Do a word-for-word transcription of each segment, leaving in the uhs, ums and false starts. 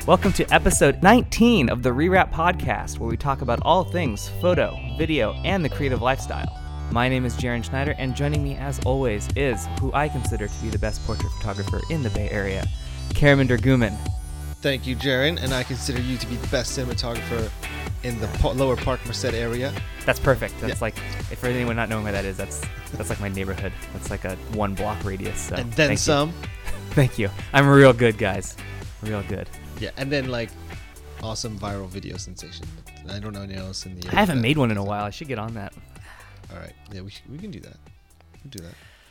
Welcome to episode nineteen of the Rewrap Podcast, where we talk about all things photo, video, and the creative lifestyle. My name is Jaron Schneider, and joining me, as always, is who I consider to be the best portrait photographer in the Bay Area, Karaman Guman. Thank you, Jaron, and I consider you to be the best cinematographer in the po- Lower Park Merced area. That's perfect. That's yeah. like, if for anyone not knowing where that is, that's that's like my neighborhood. That's like a one block radius. So and then thank some. You. Thank you. I'm real good, guys. Real good. Yeah, and then like awesome viral video sensation. I don't know anything else in the area. I haven't made one in a while. I should get on that. All right. Yeah, we should, we can do that. We can do that.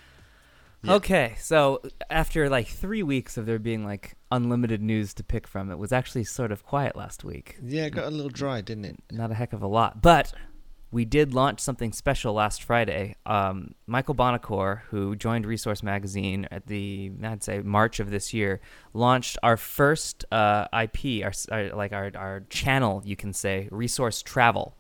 Yeah. Okay, so after like three weeks of there being like unlimited news to pick from, it was actually sort of quiet last week. Yeah, it got a little dry, didn't it? Not a heck of a lot, but we did launch something special last Friday. Um, Michael Bonacore, who joined Resource Magazine at the, I'd say, March of this year, launched our first uh, I P, our, our like our, our channel, you can say, Resource Travel.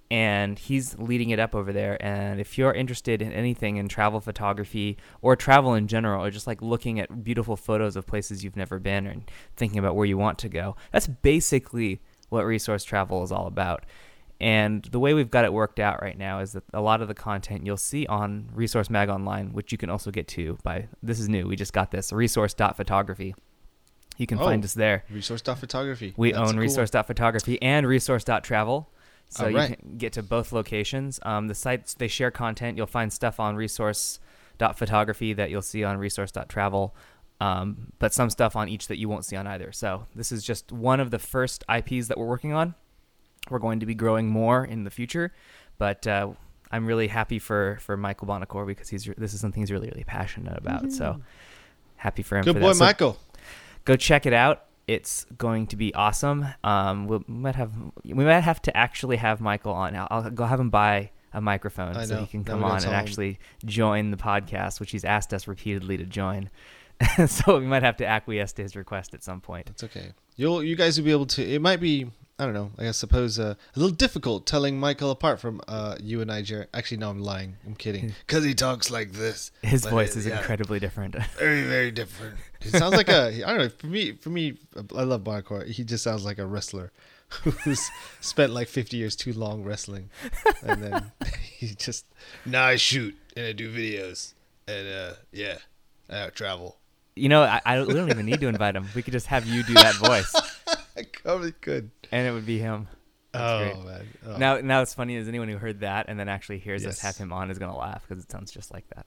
And he's leading it up over there. And if you're interested in anything in travel photography or travel in general, or just like looking at beautiful photos of places you've never been and thinking about where you want to go, that's basically what Resource Travel is all about. And the way we've got it worked out right now is that a lot of the content you'll see on Resource Mag Online, which you can also get to by, this is new, we just got this, resource dot photography. You can oh, find us there. resource dot photography. We That's own cool. resource dot photography and resource dot travel. So All right. you can get to both locations. Um, the sites, they share content. You'll find stuff on resource dot photography that you'll see on resource dot travel, um, but some stuff on each that you won't see on either. So this is just one of the first I Ps that we're working on. We're going to be growing more in the future, but uh, I'm really happy for, for Michael Bonacore because he's this is something he's really, really passionate about. Mm-hmm. So happy for him. Good for boy, that. So Michael. Go check it out. It's going to be awesome. Um, we'll, we might have we might have to actually have Michael on. I'll, I'll go have him buy a microphone I so know. he can Now come we're gonna on and tell him. actually join the podcast, which he's asked us repeatedly to join. So we might have to acquiesce to his request at some point. That's okay. You'll you guys will be able to. It might be. I don't know. I suppose uh, a little difficult telling Michael apart from uh, you and I, Jared. Actually, no, I'm lying. I'm kidding. Because he talks like this. His but voice it, is yeah, incredibly different. Very, very different. He sounds like a. I don't know. For me, for me, I love Bonacore. He just sounds like a wrestler who's spent like fifty years too long wrestling, and then he just now I shoot and I do videos and uh, yeah, I travel. You know, I, I we don't even need to invite him. We could just have you do that voice. I probably could. And it would be him. That's oh, great. man. Oh. Now, now it's funny is anyone who heard that and then actually hears Yes. us have him on is going to laugh because it sounds just like that.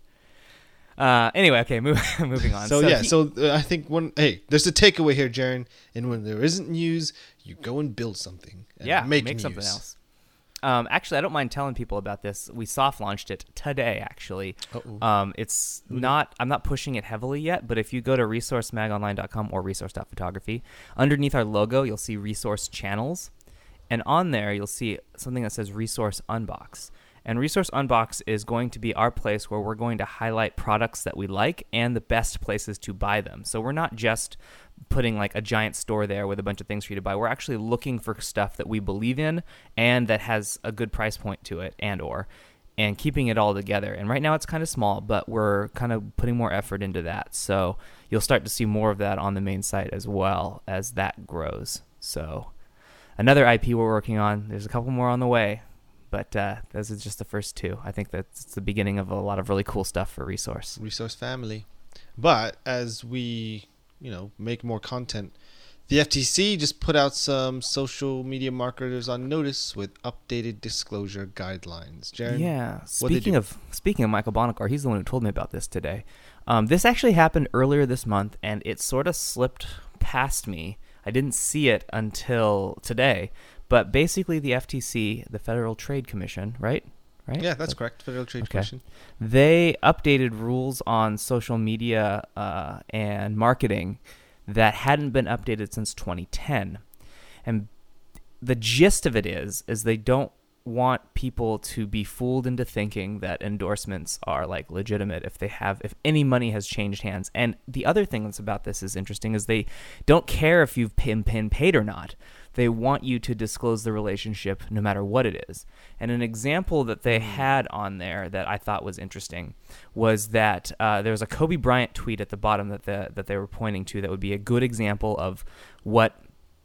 Uh, anyway, okay, move, moving on. So, so yeah, he, so uh, I think one, hey, there's a takeaway here, Jaron. And when there isn't news, you go and build something. And yeah, make, make news. something else. Um, actually, I don't mind telling people about this. We soft launched it today, actually. Uh-oh. Um, it's not, I'm not pushing it heavily yet, but if you go to resource mag online dot com or resource dot photography, underneath our logo, you'll see resource channels. And on there, you'll see something that says Resource Unbox. And Resource Unbox is going to be our place where we're going to highlight products that we like and the best places to buy them. So we're not just putting like a giant store there with a bunch of things for you to buy. We're actually looking for stuff that we believe in and that has a good price point to it and or and keeping it all together. And right now it's kind of small, but we're kind of putting more effort into that. So you'll start to see more of that on the main site as well as that grows. So another I P we're working on. There's a couple more on the way, but uh, this is just the first two. I think that's the beginning of a lot of really cool stuff for Resource. Resource family. But as we, you know, make more content, the F T C just put out some social media marketers on notice with updated disclosure guidelines. Jaron, yeah. Speaking of speaking of Michael Bonacore, he's the one who told me about this today. Um, this actually happened earlier this month, and it sort of slipped past me. I didn't see it until today. But basically, the F T C, the Federal Trade Commission, right? Right? Yeah, that's but, correct. Federal Trade okay. Commission. They updated rules on social media uh, and marketing that hadn't been updated since twenty ten. And the gist of it is, is they don't want people to be fooled into thinking that endorsements are like legitimate if they have, if any money has changed hands. And the other thing that's about this is interesting is they don't care if you've been paid or not. They want you to disclose the relationship no matter what it is. And an example that they had on there that I thought was interesting was that uh, there was a Kobe Bryant tweet at the bottom that the, that they were pointing to that would be a good example of what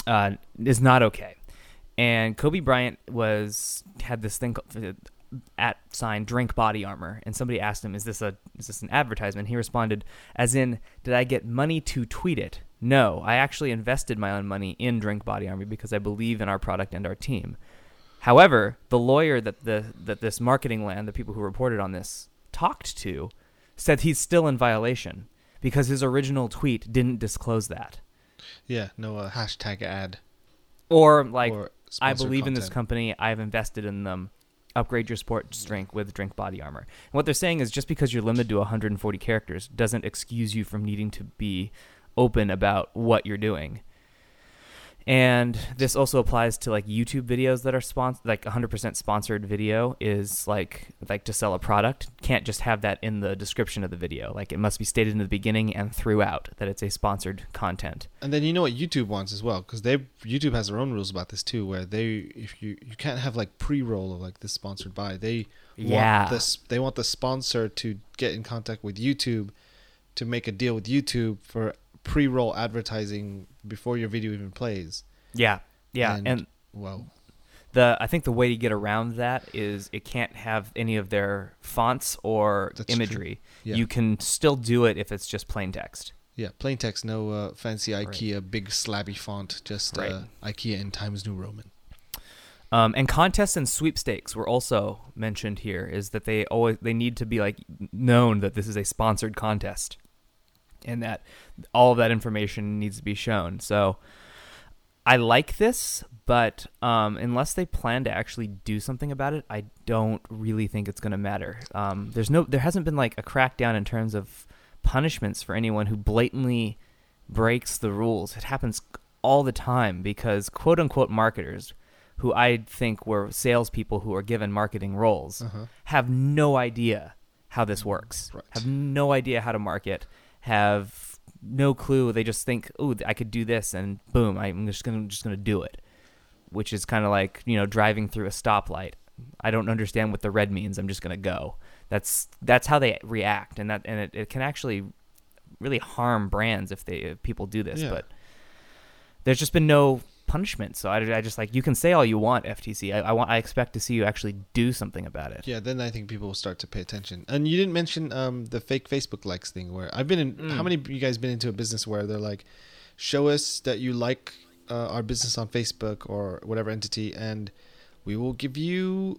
uh, is not okay. And Kobe Bryant was had this thing called, at sign drink body armor, and somebody asked him, "Is this a is this an advertisement?" He responded, "As in, did I get money to tweet it? No, I actually invested my own money in drink body armor because I believe in our product and our team." However, the lawyer that the that this marketing land, the people who reported on this, talked to, said he's still in violation because his original tweet didn't disclose that. Yeah, no uh, hashtag ad. Or like, or I sponsored believe in this content. company. I've invested in them. Upgrade your sports drink with drink body armor. And what they're saying is just because you're limited to one hundred forty characters doesn't excuse you from needing to be open about what you're doing. And this also applies to like YouTube videos that are sponsored, like one hundred percent sponsored video is like like to sell a product. Can't just have that in the description of the video. Like it must be stated in the beginning and throughout that it's a sponsored content. And then you know what YouTube wants as well, because they YouTube has their own rules about this too, where they if you you can't have like pre-roll of like this sponsored by. They Yeah. want this they want the sponsor to get in contact with YouTube to make a deal with YouTube for pre-roll advertising before your video even plays. Yeah, yeah, And, and well, The I think the way to get around that is it can't have any of their fonts or That's imagery. true. Yeah. You can still do it if it's just plain text. yeah, plain text, no uh, fancy IKEA big slabby font, just Right. uh, IKEA in Times New Roman. Um, and contests and sweepstakes were also mentioned here. Is that they always they need to be like known that this is a sponsored contest, and that all of that information needs to be shown. So I like this, but um, unless they plan to actually do something about it, I don't really think it's going to matter. Um, there's no, there hasn't been like a crackdown in terms of punishments for anyone who blatantly breaks the rules. It happens all the time because quote unquote marketers, who I think were salespeople who are given marketing roles, Uh-huh. have no idea how this works. Right. Have no idea how to market. Have no clue. They just think, "Ooh, I could do this," and boom, I'm just gonna just gonna do it. Which is kind of like, you know, driving through a stoplight. I don't understand what the red means. I'm just gonna go. That's that's how they react, and that and it, it can actually really harm brands if they if people do this. Yeah. But there's just been no punishment. So I, I just like, you can say all you want, F T C. I, I want I expect to see you actually do something about it. Yeah, then I think people will start to pay attention. And you didn't mention um, the fake Facebook likes thing, where I've been in. Mm. How many of you guys been into a business where they're like, show us that you like uh, our business on Facebook or whatever entity, and we will give you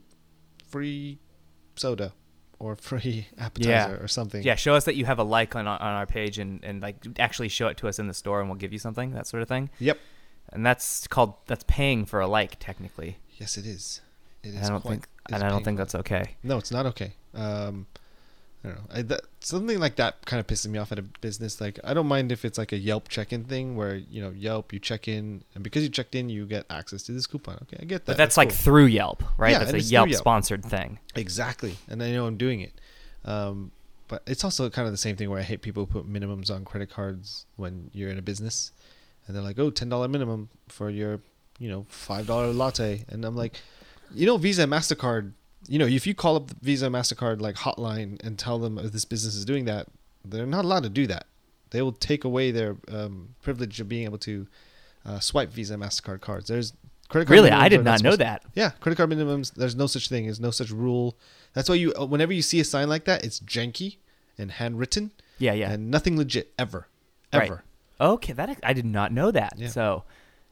free soda or free appetizer or something. Yeah, show us that you have a like on on our page, and, and like actually show it to us in the store, and we'll give you something, that sort of thing. Yep. And that's called that's paying for a like, technically. Yes, it is. It is. And I don't quite- think it's and I don't think painful. that's okay. No, it's not okay. Um, I don't know. I, that, something like that kind of pisses me off at a business. Like, I don't mind if it's like a Yelp check-in thing where, you know, Yelp, you check in, and because you checked in, you get access to this coupon. Okay, I get that. But that's, like cool. through Yelp, right? Yeah, That's and a it's through Yelp Yelp. sponsored thing. Exactly, and I know I'm doing it. Um, but it's also kind of the same thing where I hate people who put minimums on credit cards when you're in a business, and they're like, "Oh, ten dollar minimum for your, you know, five dollar latte," and I'm like, you know, Visa and Mastercard. You know, if you call up the Visa and Mastercard like hotline and tell them oh, this business is doing that, they're not allowed to do that. They will take away their um, privilege of being able to uh, swipe Visa and Mastercard cards. There's credit card. Really, minimums I did are not know supposed- that. Yeah, credit card minimums. There's no such thing. There's no such rule. That's why you, whenever you see a sign like that, it's janky and handwritten Yeah, yeah. and nothing legit ever, Right. ever. Okay, that I did not know that. Yeah. So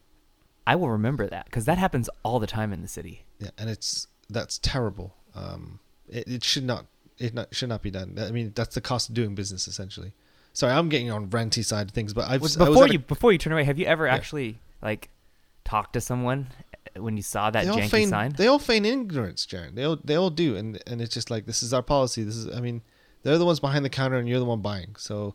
I will remember that because that happens all the time in the city. Yeah, and it's that's terrible. Um, it, it should not it not should not be done. I mean, that's the cost of doing business essentially. Sorry, I'm getting on ranty side of things, but I've Well, I was before at a- you before you turn away, have you ever Yeah. actually like talked to someone when you saw that they all janky feign sign? they all feign ignorance, Jaron. They all they all do, and and it's just like this is our policy. This is I mean, they're the ones behind the counter, and you're the one buying. So,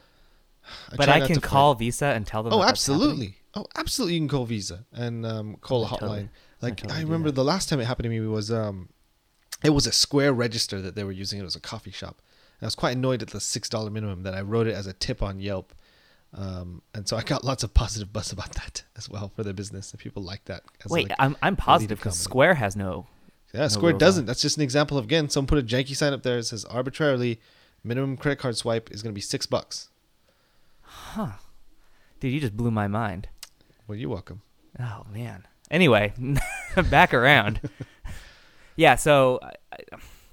but try I not can to fight. call Visa and tell them. Oh, that that's happening? absolutely. Oh, absolutely. You can call Visa and um, call a I totally- hotline. Like totally I do remember that. the last time it happened to me was um, it was a Square register that they were using. It was a coffee shop. And I was quite annoyed at the six dollar minimum that I wrote it as a tip on Yelp. Um, and so I got lots of positive buzz about that as well for their business. And people like that. As Wait, like, I'm I'm positive because comedy. Square has no. yeah, no Square rules doesn't. on- That's just an example of again. Someone put a janky sign up there that says arbitrarily minimum credit card swipe is going to be six bucks. Huh. Dude, you just blew my mind. Well, you're welcome. Oh man. Anyway, back around. Yeah. So I,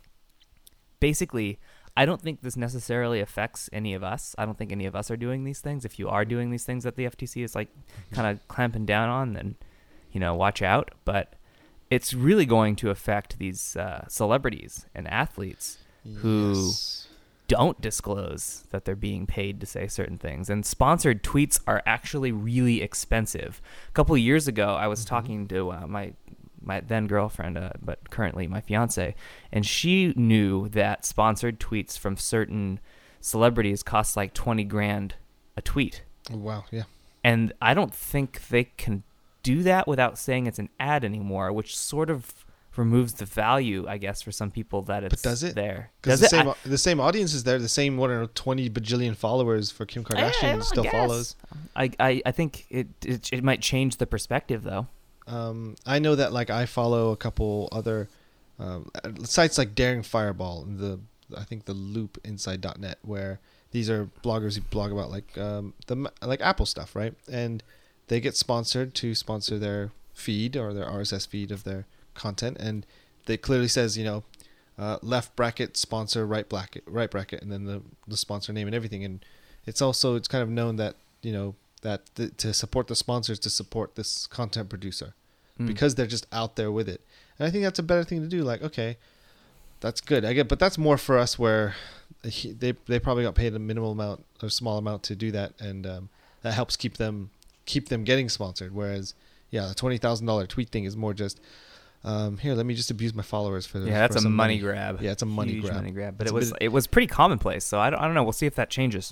basically, I don't think this necessarily affects any of us. I don't think any of us are doing these things. If you are doing these things that the F T C is like kind of clamping down on, then, you know, watch out. But it's really going to affect these uh, celebrities and athletes who Yes. don't disclose that they're being paid to say certain things. And sponsored tweets are actually really expensive. A couple of years ago, I was Mm-hmm. talking to uh, my my then girlfriend, uh, but currently my fiance, and she knew that sponsored tweets from certain celebrities cost like twenty grand a tweet. Wow. Yeah. And I don't think they can do that without saying it's an ad anymore, which sort of removes the value, I guess, for some people that it's But does it? there. Because Does the it? same I- the same audience is there. The same what are twenty bajillion followers for Kim Kardashian I- I still guess. follows. I, I, I think it, it it might change the perspective though. Um, I know that like I follow a couple other um, sites like Daring Fireball and the I think the Loop Inside dot net, where these are bloggers who blog about like um, the like Apple stuff, right? And they get sponsored to sponsor their feed or their R S S feed of their content, and it clearly says, you know, uh, left bracket sponsor, right bracket, right bracket, and then the the sponsor name and everything. And it's also it's kind of known that, you know, that th- to support the sponsors, to support this content producer, Mm. because they're just out there with it. And I think that's a better thing to do. Like, okay, that's good. I get, but that's more for us where he, they they probably got paid a minimal amount or small amount to do that, and um, that helps keep them keep them getting sponsored. Whereas, yeah, the twenty thousand dollar tweet thing is more just um, here. Let me just abuse my followers for Yeah, that's for a some money grab. Yeah, it's a money Huge grab. money grab. But It's it a was bit- it was pretty commonplace. So I don't I don't know. We'll see if that changes.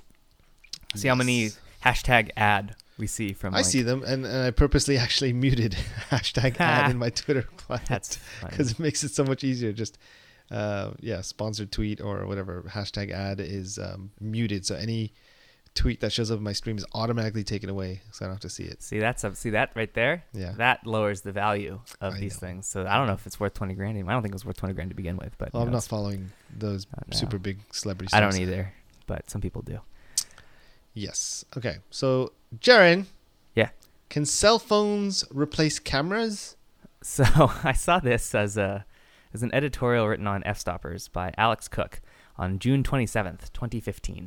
See how many Yes. hashtag ad we see from. I like, see them, and, and I purposely actually muted hashtag ad in my Twitter client. That's funny. Because it makes it so much easier. Just uh, yeah, sponsored tweet or whatever hashtag ad is um, muted, so any tweet that shows up in my stream is automatically taken away, so I don't have to see it. See that's a, see that right there. Yeah. That lowers the value of I these know. things. So I don't know if it's worth twenty grand. Anymore. I don't think it was worth twenty grand to begin with. But Well, you I'm know, not following those Oh, no. super big celebrity I stars. don't either. But some people do. Yes. Okay. So, Jaren. Yeah. Can cell phones replace cameras? So I saw this as a as an editorial written on F-Stoppers by Alex Cook on June twenty-seventh, twenty fifteen.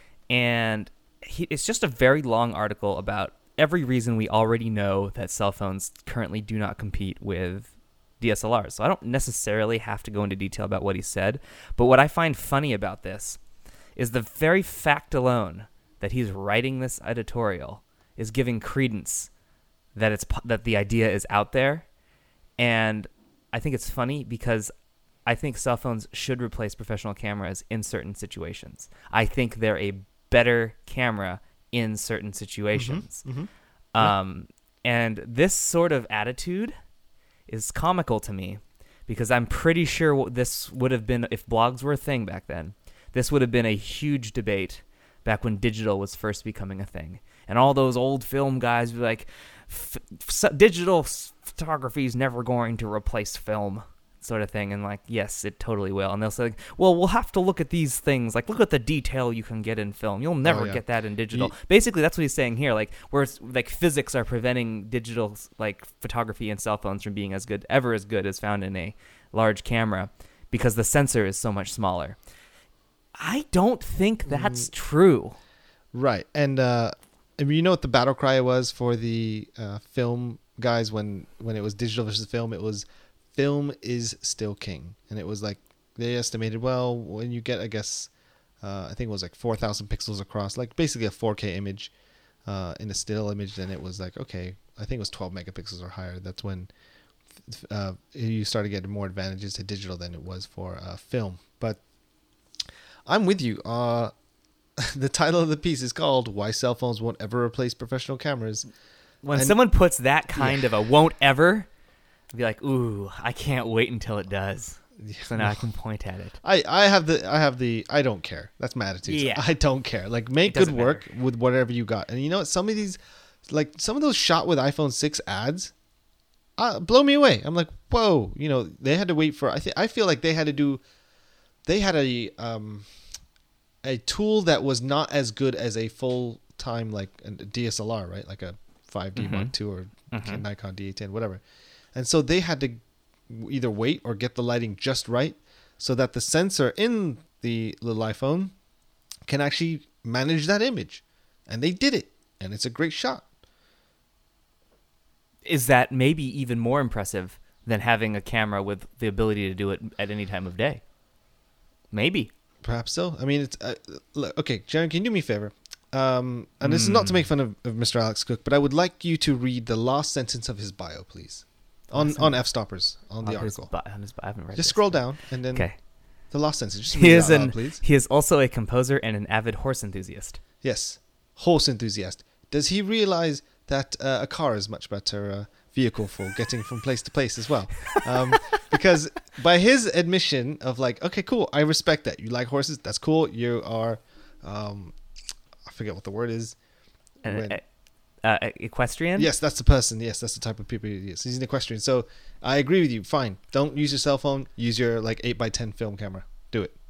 And he, it's just a very long article about every reason we already know that cell phones currently do not compete with D S L Rs. So I don't necessarily have to go into detail about what he said, but what I find funny about this is the very fact alone that he's writing this editorial is giving credence that it's that the idea is out there. And I think it's funny because I think cell phones should replace professional cameras in certain situations. I think they're a better camera in certain situations. Mm-hmm. Um, and this sort of attitude is comical to me because I'm pretty sure what this would have been, if blogs were a thing back then, this would have been a huge debate back when digital was first becoming a thing. And all those old film guys were like, F- f- digital photography is never going to replace film, sort of thing. And like, yes, it totally will. And they'll say, well, we'll have to look at these things. Like, look at the detail you can get in film. You'll never Oh, yeah. get that in digital. Ye- Basically, that's what he's saying here. Like, where it's, like physics are preventing digital like photography and cell phones from being as good, ever as good as found in a large camera, because the sensor is so much smaller. I don't think that's Mm. true. Right. And uh, I mean, you know what the battle cry was for the uh, film guys when, when it was digital versus film? It was film is still king. And it was like they estimated, well, when you get, I guess, uh, I think it was like four thousand pixels across, like basically a four K image uh, in a still image, then it was like, okay, I think it was twelve megapixels or higher. That's when uh, you started getting more advantages to digital than it was for uh, film. But I'm with you. Uh, the title of the piece is called "Why Cell Phones Won't Ever Replace Professional Cameras." When And- someone puts that kind of a won't ever, I'd be like, ooh, I can't wait until it does. So now I can point at it. I, I have the I have the I don't care. That's my attitude. Yeah. I don't care. Like, make It good doesn't work with whatever you got. And you know what? Some of these, like some of those shot with iPhone six ads, uh, blow me away. I'm like, whoa. You know, they had to wait for. I think I feel like they had to do. They had a um, a tool that was not as good as a full time like a D S L R, right? Like a five D Mhm. Mark two or Mhm. Nikon D eight ten, whatever. And so they had to either wait or get the lighting just right so that the sensor in the little iPhone can actually manage that image. And they did it. And it's a great shot. Is that maybe even more impressive than having a camera with the ability to do it at any time of day? Maybe. Perhaps so. I mean, it's uh, look, okay, Jaron, can you do me a favor? Um, and this is not to make fun of, of Mister Alex Cook, but I would like you to read the last sentence of his bio, please. On Last on F-Stoppers, on the On his article. bi- on his bi- I haven't read Just this. scroll down, and then Okay. the last sentence. Just read He it is out loud, an please. he is also a composer and an avid horse enthusiast. Yes. Horse enthusiast. Does he realize that uh, a car is much better uh, vehicle for getting from place to place as well? Um, because by his admission of like, okay, cool, I respect that. You like horses. That's cool. You are, um, I forget what the word is. An When- uh, uh, equestrian? Yes, that's the person. Yes, that's the type of people he is. He's an equestrian. So I agree with you. Fine. Don't use your cell phone. Use your like eight by ten film camera. Do it.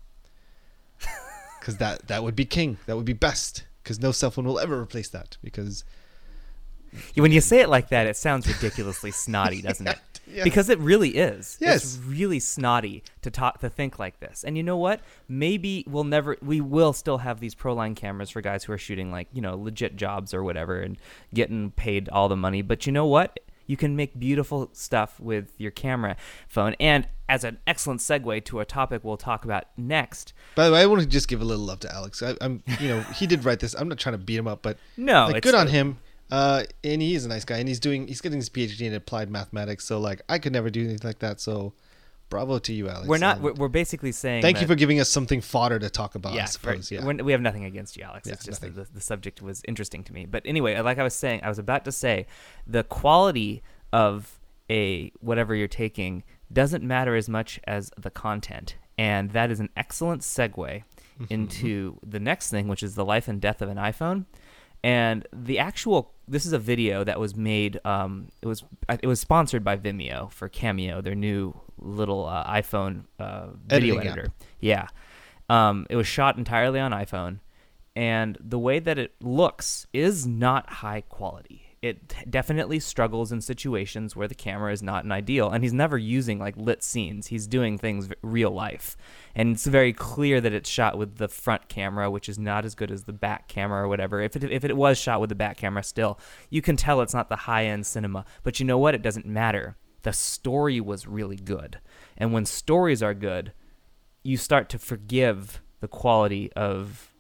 Because that, that would be king. That would be best. Because no cell phone will ever replace that. Because When you say it like that, it sounds ridiculously snotty, doesn't it? Yes. Because it really is. Yes. It's really snotty to talk to think like this. And you know what? Maybe we'll never we will still have these Proline cameras for guys who are shooting like, you know, legit jobs or whatever and getting paid all the money. But you know what? You can make beautiful stuff with your camera phone. And as an excellent segue to a topic we'll talk about next. By the way, I want to just give a little love to Alex. I, I'm, you know, he did write this. I'm not trying to beat him up, but No, like, it's good on a- him. Uh, and he is a nice guy, and he's doing, he's getting his PhD in applied mathematics. So like, I could never do anything like that. So, bravo to you, Alex. We're not And we're, we're basically saying thank that, you for giving us something fodder to talk about. yeah, I suppose. for- Yeah. we're- we have nothing against you, Alex. Yeah, It's just that nothing. the, the subject was interesting to me. But anyway, like I was saying, I was about to say, the quality of a whatever you're taking doesn't matter as much as the content, and that is an excellent segue into the next thing, which is the life and death of an iPhone. And the actual, this is a video that was made. Um, it was it was sponsored by Vimeo for Cameo, their new little uh, iPhone uh, video Editing app. editor. Yeah, um, it was shot entirely on iPhone, and the way that it looks is not high quality. It definitely struggles in situations where the camera is not an ideal, and he's never using like lit scenes. He's doing things v- real life, and it's very clear that it's shot with the front camera, which is not as good as the back camera or whatever. If it if it was shot with the back camera, still you can tell it's not the high end cinema. But you know what? It doesn't matter. The story was really good, and when stories are good, you start to forgive the quality of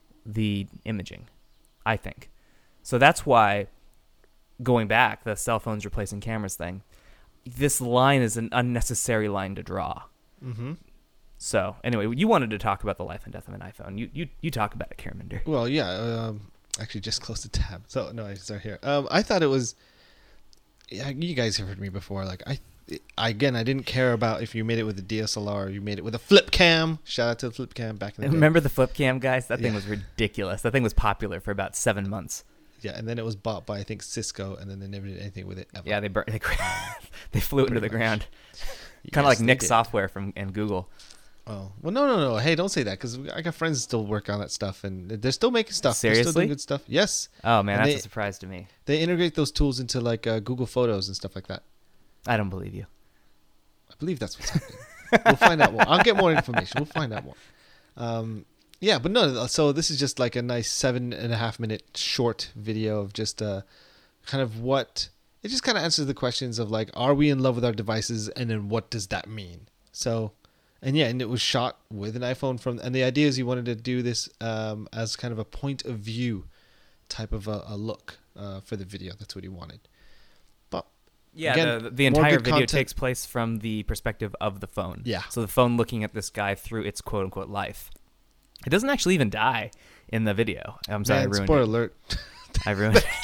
the imaging, I think. So that's why, going back, the cell phones replacing cameras thing, this line is an unnecessary line to draw. Mm-hmm. So anyway, you wanted to talk about the life and death of an iPhone. You you, you talk about it, Karaminder. Well, yeah. Um, actually, just close the tab. So no, I start here. Um, I thought it was. Yeah, you guys have heard me before. Like I, I, again, I didn't care about if you made it with a D S L R or you made it with a flip cam. Shout out to the flip cam back in the day. Remember the flip cam, guys? That thing Yeah. was ridiculous. That thing was popular for about seven months. Yeah, and then it was bought by I think Cisco, and then they never did anything with it ever. Yeah, they burnt, they, they flew it into the Pretty much. ground. Kind of Yes, like they Nick did. Software from and Google. Oh well, no, no, no. Hey, don't say that because I got friends that still work on that stuff, and they're still making stuff. They're still Seriously? doing good stuff. Yes, Oh man, And that's they- a surprise to me. they integrate those tools into like uh, Google Photos and stuff like that. I don't believe you. I believe that's what's happening. We'll find out more. I'll get more information. We'll find out more. Um, yeah, but no. So this is just like a nice seven and a half minute short video of just uh, kind of what it just kind of answers the questions of like, are we in love with our devices, and then what does that mean? So, and yeah, and it was shot with an iPhone from, and the idea is he wanted to do this um, as kind of a point of view type of a, a look uh, for the video. That's what he wanted. But Yeah, again, the, the more entire good video content. takes place from the perspective of the phone. Yeah. So the phone looking at this guy through its quote unquote life. It doesn't actually even die in the video. I'm sorry, Man, I ruined spoiler it. alert. I ruined it.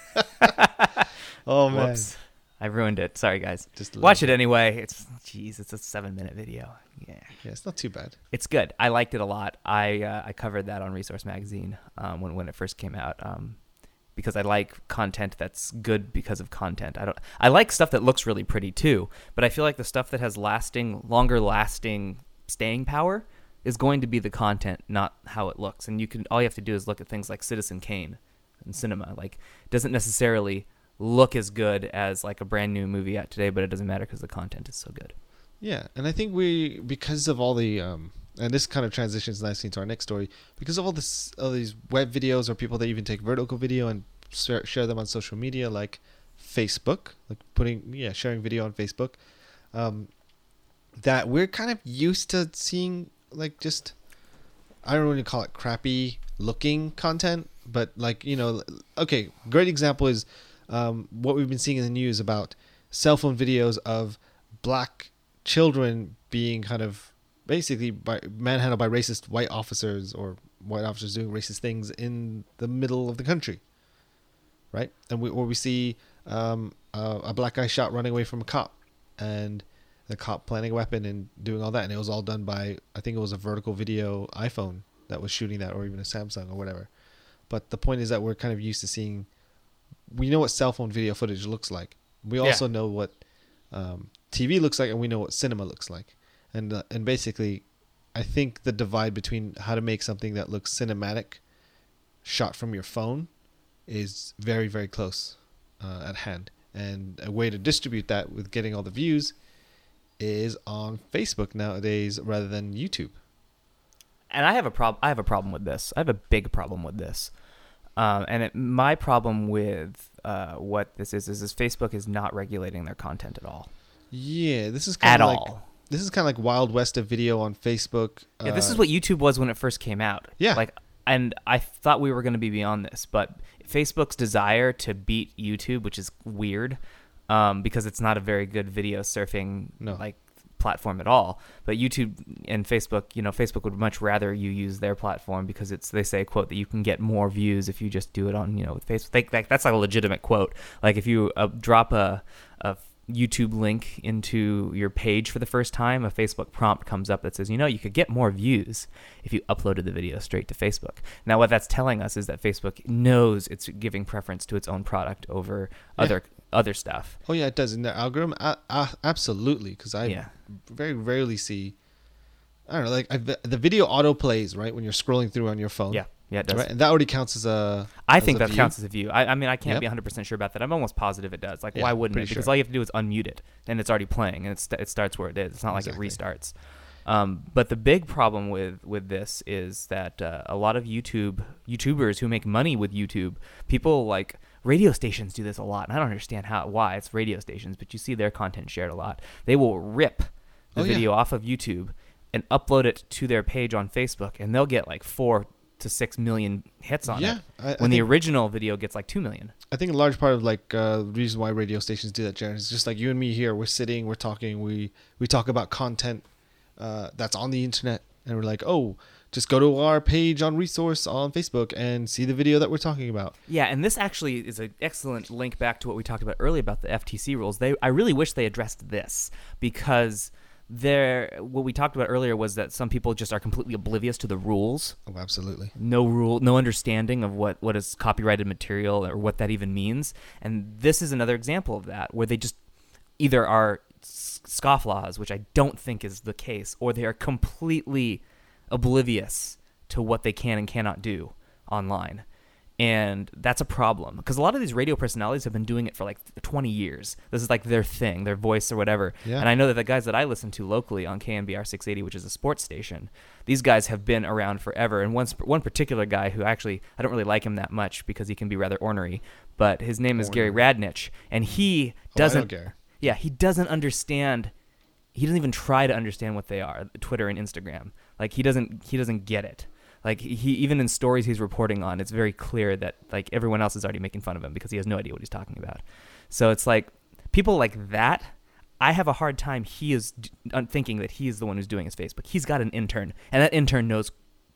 Jared. oh man. Whoops. I ruined it. Sorry, guys. Just a Watch little it anyway. It's jeez, it's a seven minute video. Yeah, Yeah, it's not too bad. it's good. I liked it a lot. I uh, I covered that on Resource Magazine um, when when it first came out. Um, because I like content that's good because of content. I don't. I like stuff that looks really pretty too, but I feel like the stuff that has lasting, longer lasting staying power is going to be the content, not how it looks. And you can all you have to do is look at things like Citizen Kane, in cinema. Like, it doesn't necessarily look as good as like a brand new movie out today, but it doesn't matter because the content is so good. Yeah, and I think we, because of all the, um, and this kind of transitions nicely into our next story, because of all this, all these web videos or people that even take vertical video and share, share them on social media, like Facebook, like putting, yeah, sharing video on Facebook, um, that we're kind of used to seeing, like, just, I don't really call it crappy looking content, but like, you know, okay, great example is um, what we've been seeing in the news about cell phone videos of black children being kind of basically by manhandled by racist white officers, or white officers doing racist things in the middle of the country, right? And we, or we see um, a, a black guy shot running away from a cop, and the cop planting a weapon and doing all that, and it was all done by, I think it was a vertical video iPhone that was shooting that, or even a Samsung or whatever. But the point is that we're kind of used to seeing, we know what cell phone video footage looks like. We also yeah. know what um, T V looks like, and we know what cinema looks like. And uh, and basically, I think the divide between how to make something that looks cinematic, shot from your phone, is very, very close uh, at hand. And a way to distribute that with getting all the views is on Facebook nowadays rather than YouTube. And I have a problem. I have a problem with this. I have a big problem with this. Um, and it, my problem with uh, what this is, is is Facebook is not regulating their content at all. Yeah, this is kind at of like all. This is kind of like Wild West of video on Facebook. Yeah, uh, this is what YouTube was when it first came out. Yeah, like, and I thought we were going to be beyond this, but Facebook's desire to beat YouTube, which is weird, um, because it's not a very good video surfing no. like platform at all. But YouTube and Facebook, you know, Facebook would much rather you use their platform because it's, they say, quote, that you can get more views if you just do it on, you know, with Facebook. They, like, that's like a legitimate quote. Like, if you uh, drop a, a YouTube link into your page for the first time, a Facebook prompt comes up that says, you know, you could get more views if you uploaded the video straight to Facebook. Now, what that's telling us is that Facebook knows it's giving preference to its own product over yeah. other other stuff. Oh yeah, it does in the algorithm. Uh, uh, absolutely, because I yeah. very rarely see. I don't know, like I've, the video auto plays right when you're scrolling through on your phone. Yeah, yeah, it does. Right, and that already counts as a. I as think a that view. counts as a view. I, I mean, I can't Yep. be one hundred percent sure about that. I'm almost positive it does. Like, Yeah, why wouldn't it? pretty Because sure. all you have to do is unmute it, and it's already playing, and it's, it starts where it is. It's not Exactly. like it restarts. Um, but the big problem with, with this is that uh, a lot of YouTube YouTubers who make money with YouTube, people like radio stations do this a lot, and I don't understand how why it's radio stations, but you see their content shared a lot. They will rip the Oh, yeah. video off of YouTube and upload it to their page on Facebook, and they'll get like four to six million hits on Yeah, it. I- I when the think- original video gets like two million. I think a large part of like uh, the reason why radio stations do that, Jared, is just like you and me here. We're sitting, we're talking, we we talk about content uh, that's on the internet, and we're like, oh, just go to our page on Resource on Facebook and see the video that we're talking about. Yeah, and this actually is an excellent link back to what we talked about earlier about the F T C rules. They, I really wish they addressed this, because there, what we talked about earlier was that some people just are completely oblivious to the rules. Oh, absolutely. No rule, no understanding of what, what is copyrighted material or what that even means. And this is another example of that, where they just either are scofflaws, which I don't think is the case, or they are completely oblivious to what they can and cannot do online. And that's a problem, because a lot of these radio personalities have been doing it for like twenty years. This is like their thing, their voice or whatever. Yeah. And I know that the guys that I listen to locally on K N B R six eighty, which is a sports station, these guys have been around forever. And one, one particular guy who actually, I don't really like him that much because he can be rather ornery, but his name is Gary Radnich, and he doesn't, Oh, I know Gary. yeah, he doesn't understand, he doesn't even try to understand what they are, Twitter and Instagram. Like, he doesn't, he doesn't get it. Like, he, even in stories he's reporting on, it's very clear that, like, everyone else is already making fun of him because he has no idea what he's talking about. So it's like, people like that, I have a hard time he is d- thinking that he is the one who's doing his Facebook. He's got an intern, and that intern knows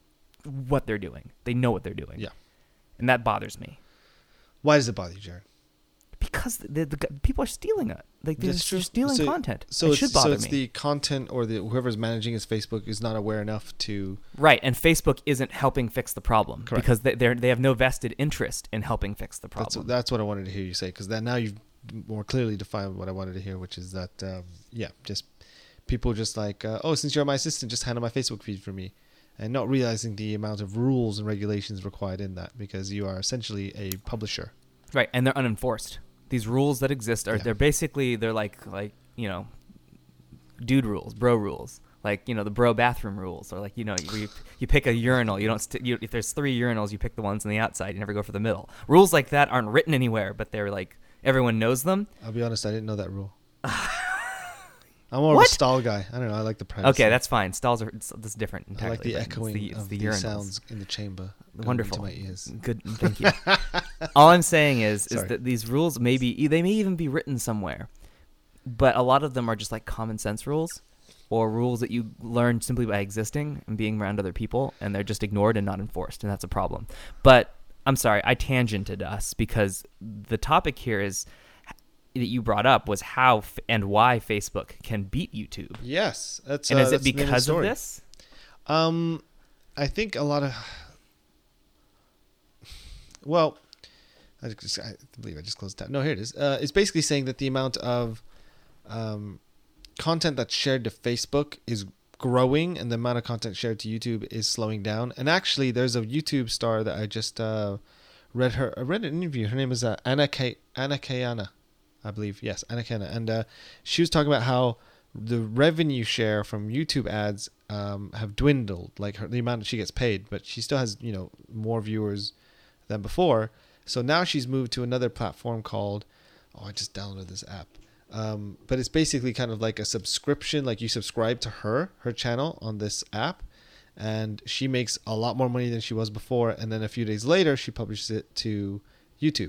what they're doing. They know what they're doing. Yeah. And that bothers me. Why does it bother you, Jared? Because the, the, the people are stealing it. Like, they're, That's they're true. stealing So- content. So it it's, should bother so it's me. the content, or the whoever's managing his Facebook is not aware enough to. Right, and Facebook isn't helping fix the problem. Correct. Because they they they have no vested interest in helping fix the That's problem. that's what I wanted to hear you say, because then now you've more clearly defined what I wanted to hear, which is that um, yeah, just people just like uh, oh, since you're my assistant, just handle my Facebook feed for me, and not realizing the amount of rules and regulations required in that, because you are essentially a publisher. Right, and they're unenforced. These rules that exist are Yeah. they're basically they're like like you know, dude rules, bro rules, like you know the bro bathroom rules, or like you know you you pick a urinal, you don't st- you, if there's three urinals, you pick the ones on the outside, you never go for the middle. Rules like that aren't written anywhere, but they're like everyone knows them. I'll be honest, I didn't know that rule. I'm more What? of a stall guy. I don't know. I like the privacy. Okay, that's fine. Stalls are it's, it's different I entirely. like the but it's echoing the, it's of the, the, urinals. sounds in the chamber. going Wonderful. into my ears. Good. Thank you. All I'm saying is, is Sorry. that these rules maybe they may even be written somewhere, but a lot of them are just like common sense rules, or rules that you learn simply by existing and being around other people, and they're just ignored and not enforced, and that's a problem. But I'm sorry, I tangented us because the topic here is that you brought up was how f- and why Facebook can beat YouTube. Yes, that's. And uh, is it that's the name of the because of story. this? Um, I think a lot of. Well, I, just, I believe I just closed tab. No, here it is. Uh, it's basically saying that the amount of um, content that's shared to Facebook is growing, and the amount of content shared to YouTube is slowing down. And actually, there's a YouTube star that I just uh, read her. I read an interview. Her name is uh, Anna K. Anna Kayana, I believe. Yes, Anna Kayana, and uh, she was talking about how the revenue share from YouTube ads um, have dwindled, like her, the amount that she gets paid, but she still has, you know, more viewers than before. So now she's moved to another platform called, oh, I just downloaded this app. Um, but it's basically kind of like a subscription, like you subscribe to her, her channel on this app, and she makes a lot more money than she was before. And then a few days later, she publishes it to YouTube.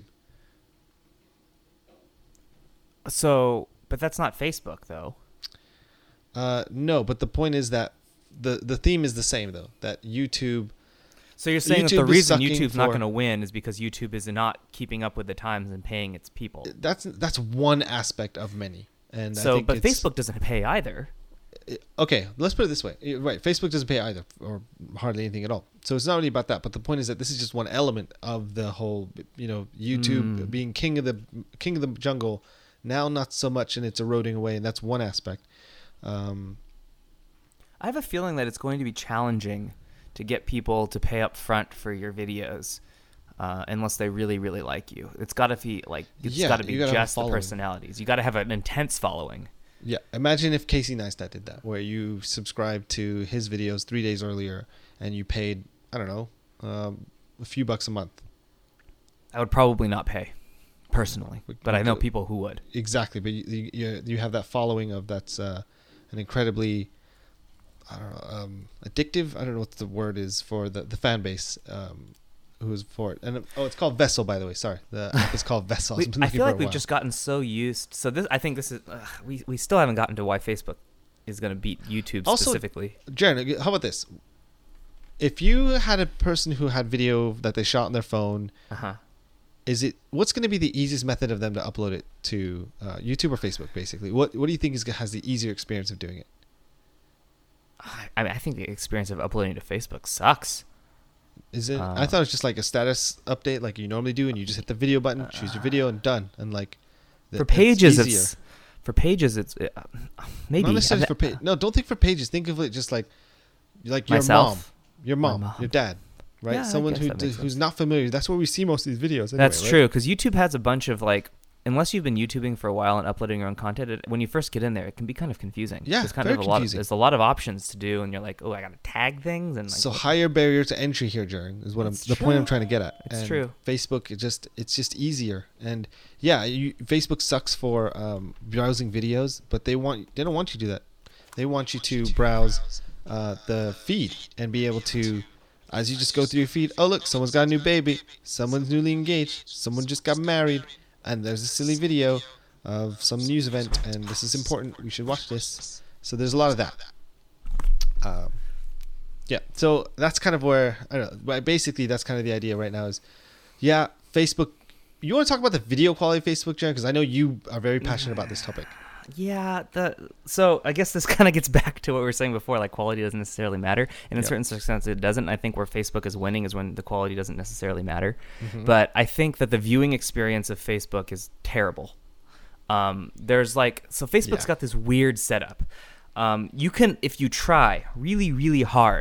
So, but that's not Facebook though. Uh, no, but the point is that the, the theme is the same though, that YouTube... So you're saying YouTube that the is reason sucking YouTube's not for- going to win is because YouTube is not keeping up with the times and paying its people. That's that's one aspect of many. And I So, think but it's- Facebook doesn't pay either. Okay, let's put it this way. You're right, Facebook doesn't pay either, or hardly anything at all. So it's not really about that. But the point is that this is just one element of the whole, you know, YouTube Mm. being king of the king of the jungle. Now, not so much, and it's eroding away, and that's one aspect. Um, I have a feeling that it's going to be challenging to get people to pay up front for your videos, uh, unless they really, really like you. It's got to be like it's Yeah, got to be you gotta have a just the following. personalities. You got to have an intense following. yeah, imagine if Casey Neistat did that, where you subscribed to his videos three days earlier, and you paid, I don't know, um, a few bucks a month. I would probably not pay, personally, but I know people who would. Exactly, but you you, you have that following of that's uh, an incredibly, I don't know, um, addictive. I don't know what the word is for the, the fan base um, who is for it. And oh, it's called Vessel, by the way. Sorry, the app is called Vessel. We, I've been I looking feel for like a we've while. just gotten so used. So this, I think this is uh, we we still haven't gotten to why Facebook is going to beat YouTube Also- specifically. Jaron, how about this? If you had a person who had video that they shot on their phone, Uh huh. is it what's going to be the easiest method of them to upload it to uh, YouTube or Facebook? Basically, what what do you think is has the easier experience of doing it? I mean, I think the experience of uploading to Facebook sucks. Is it? Uh, I thought it was just like a status update, like you normally do, and you just hit the video button, choose your video, and done. And like the- For pages, easier. it's for pages, it's uh, maybe not necessarily I- for pages. No, don't think for pages. Think of it just like like your Myself? mom, your My mom, mom. your dad, right? Yeah, I Someone guess who that d- makes who's sense. not familiar. That's where we see most of these videos. Anyway, That's right? true, because YouTube has a bunch of like, unless you've been YouTubing for a while and uploading your own content, it, when you first get in there, it can be kind of confusing. Yeah, there's kind very of a lot. Of, confusing. there's a lot of options to do, and you're like, oh, I got to tag things and like. So what- higher barrier to entry here, Jaren, is what I'm, It's the point I'm true. trying to get at. It's and true. Facebook, it just it's just easier, and yeah, you, Facebook sucks for um, browsing videos, but they want they don't want you to do that. They want you to browse uh, the feed and be able to, as you just go through your feed. Oh look, someone's got a new baby. Someone's newly engaged. Someone just got married, and there's a silly video of some news event, and this is important. We should watch this. So there's a lot of that. Um, yeah, so that's kind of where I don't know. But basically, that's kind of the idea right now. Is yeah, Facebook. You want to talk about the video quality of Facebook, Jared? Because I know you are very passionate about this topic. Yeah, the so I guess this kind of gets back to what we were saying before. Like, quality doesn't necessarily matter, and in Yeah. certain circumstances it doesn't. I think where Facebook is winning is when the quality doesn't necessarily matter. Mhm. But I think that the viewing experience of Facebook is terrible. Um, there's like so Facebook's Yeah. got this weird setup. Um, you can, if you try really, really hard,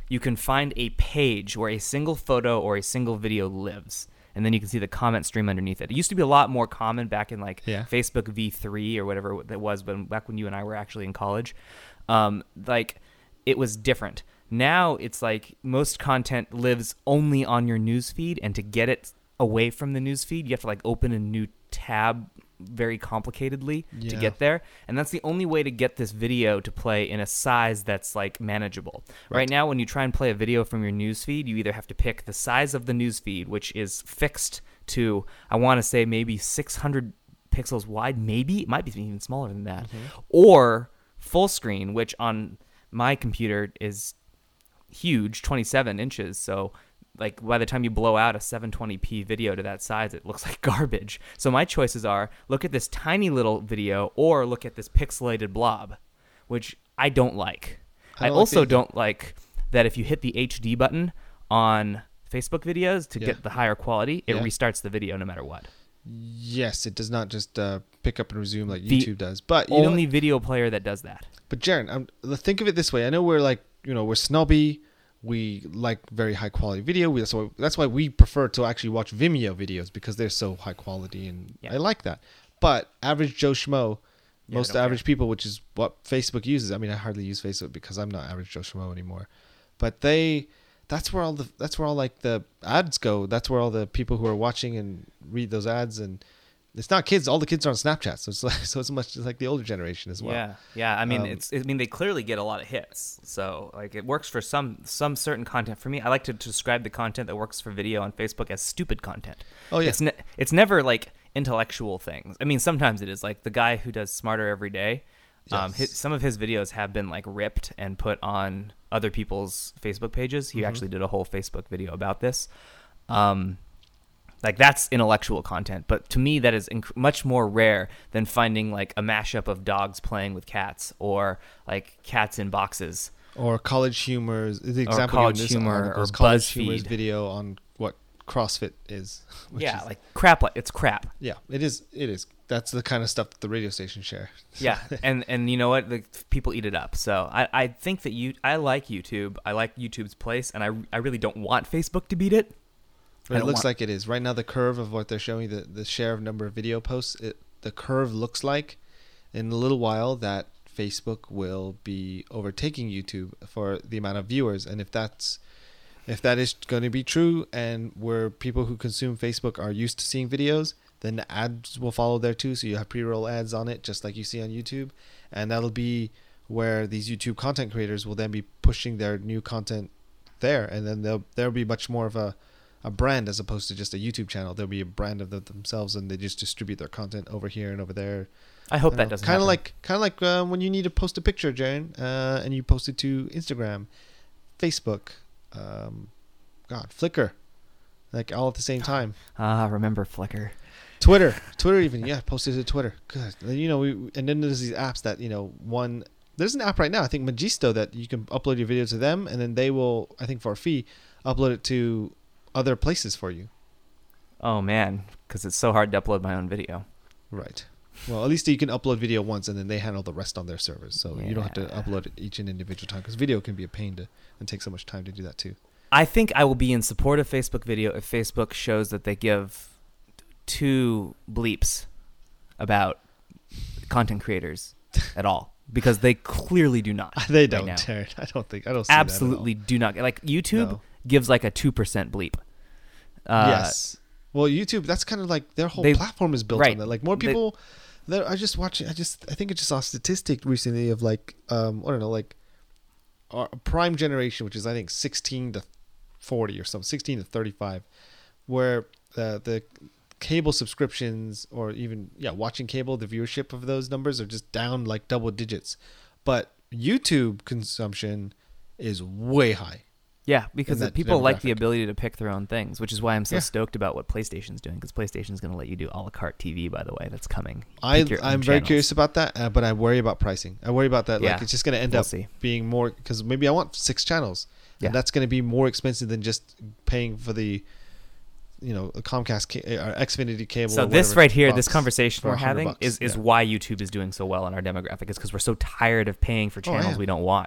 you can find a page where a single photo or a single video lives. And then you can see the comment stream underneath it. It used to be a lot more common back in like Yeah. Facebook V three or whatever that was, but back when you and I were actually in college, um, like it was different. Now it's like most content lives only on your newsfeed, and to get it away from the newsfeed, you have to like open a new tab very complicatedly Yeah. to get there. And that's the only way to get this video to play in a size that's like manageable. Right, Right. now, when you try and play a video from your newsfeed, you either have to pick the size of the newsfeed, which is fixed to, I want to say maybe six hundred pixels wide, maybe, it might be even smaller than that, Mm-hmm. or full screen, which on my computer is huge, twenty-seven inches. So like by the time you blow out a seven twenty p video to that size, it looks like garbage. So my choices are look at this tiny little video or look at this pixelated blob, which I don't like. I I, don't like also the- don't like that if you hit the H D button on Facebook videos to Yeah. get the higher quality, it Yeah. restarts the video no matter what. Yes, it does not just uh, pick up and resume like The YouTube does. But you know, Only video player that does that. but Jaron, I'm, think of it this way. I know we're like, you know, we're snobby. We like very high quality video. We, that's why that's why we prefer to actually watch Vimeo videos because they're so high quality, and Yeah. I like that. But average Joe Schmo, Yeah, most I don't average people, which is what Facebook uses. I mean, I hardly use Facebook because I'm not average Joe Schmo anymore. But they, that's where all the that's where all like the ads go. That's where all the people who are watching and read those ads, and it's not kids. All the kids are on Snapchat, so it's like, so it's much like the older generation as well. Yeah, yeah. I mean, Um, it's. I mean, they clearly get a lot of hits. So, like, it works for some some certain content. For me, I like to describe the content that works for video on Facebook as stupid content. Oh yeah. It's ne- it's never like intellectual things. I mean, sometimes it is. Like the guy who does Smarter Every Day. Um, Yes. his, some of his videos have been like ripped and put on other people's Facebook pages. He Mhm. actually did a whole Facebook video about this. Um, like that's intellectual content, but to me that is inc- much more rare than finding like a mashup of dogs playing with cats or like cats in boxes. Or college humor. The example College given in this Humor article is or college humor's BuzzFeed. video on what CrossFit is. which Yeah, is- like crap. Like it's crap. yeah, it is. It is. That's the kind of stuff that the radio stations share. Yeah, and and you know what? The people eat it up. So I, I think that you I like YouTube. I like YouTube's place, and I, I really don't want Facebook to beat it. I But it don't looks want- like it is right now. The curve of what they're showing, the the share of number of video posts, it, the curve looks like in a little while that Facebook will be overtaking YouTube for the amount of viewers. And if that's if that is going to be true, and where people who consume Facebook are used to seeing videos, then the ads will follow there too. So you have pre-roll ads on it, just like you see on YouTube, and that'll be where these YouTube content creators will then be pushing their new content there, and then there'll there'll be much more of a a brand as opposed to just a YouTube channel. There'll be a brand of the, themselves, and they just distribute their content over here and over there. I hope that doesn't Kind happen. of like kind of like uh, when you need to post a picture, Jaren, uh, and you post it to Instagram, Facebook, um, God, Flickr, like all at the same time. ah, remember Flickr. Twitter, Twitter even, yeah, posted to Twitter. Good, you know, we, and then there's these apps that, you know, one, there's an app right now, I think Magisto, that you can upload your video to them, and then they will, I think for a fee, upload it to other places for you. Oh man, because it's so hard to upload my own video. Right. Well, at least you can upload video once, and then they handle the rest on their servers, so you don't have to Yeah. upload it each and individual time, because video can be a pain to and take so much time to do that too. I think I will be in support of Facebook video if Facebook shows that they give two bleeps about content creators at all, because they clearly do not. They right don't, now. Jared. I don't think I don't see Absolutely do not. Like YouTube No. gives like a two percent bleep. Uh, That at all. Yes. Well, YouTube, that's kind of like their whole they- platform is built right. on that. Like more They- people, there. I just watching. I just I think I just saw a statistic recently of like um I don't know like our prime generation, which is I think sixteen to forty or something, sixteen to thirty-five, where the the cable subscriptions or even yeah watching cable, the viewership of those numbers are just down like double digits, but YouTube consumption is way high. Yeah, because in the that people like the demographic. ability to pick their own things, which is why I'm so Yeah. stoked about what PlayStation's doing, because PlayStation's going to let you do a la carte T V, by the way, that's coming. I Pick your own I'm very channels. curious about that, uh, but I worry about pricing. I worry about that. Like Yeah, it's just going to end we'll up see. being more because maybe I want six channels, Yeah. and that's going to be more expensive than just paying for the, you know, a Comcast ca- or Xfinity cable. So or this whatever right here, this box conversation for we're a hundred having bucks. is, is Yeah. why YouTube is doing so well in our demographic, is because we're so tired of paying for Oh, channels yeah. we don't watch.